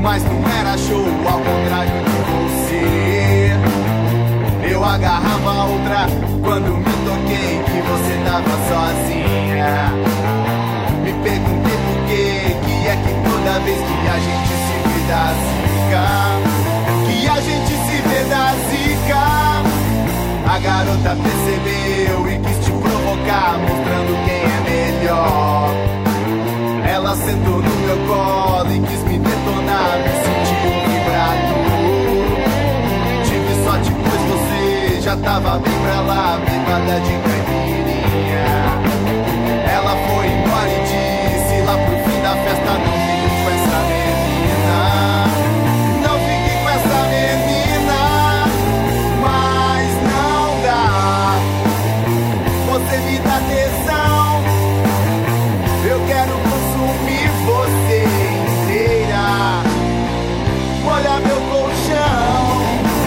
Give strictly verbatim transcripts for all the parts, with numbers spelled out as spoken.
mas não era show, ao contrário de você. Eu agarrava outra quando me toquei que você tava sozinha. Me perguntei por que, que é que toda vez que a gente se vê da zica, que a gente se vê da zica, a garota percebeu e quis te provocar, mostrando quem é melhor. Ela sentou no meu colo e quis me detonar, me senti um vibrador. Tive sorte pois você já tava bem pra lá, bêbada de caipirinha. Ela foi embora e disse lá pro fim da festa: não fique com essa menina, não fique com essa menina. Mas não dá, você me dá tesão, eu quero consumir você inteira. Olha meu colchão.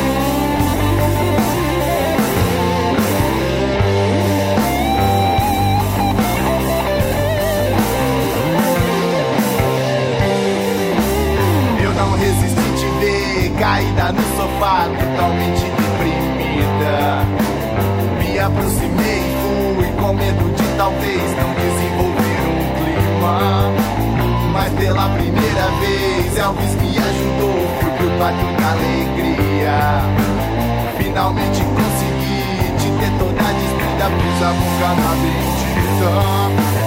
Eu não resisti te ver caída no sofá, totalmente deprimida. Me aproximei e fui com medo de talvez não desenvolver um clima. Mas pela primeira vez Elvis me ajudou, fui pro pátio da alegria. Finalmente consegui te ter toda destruída, pus a boca na bendita.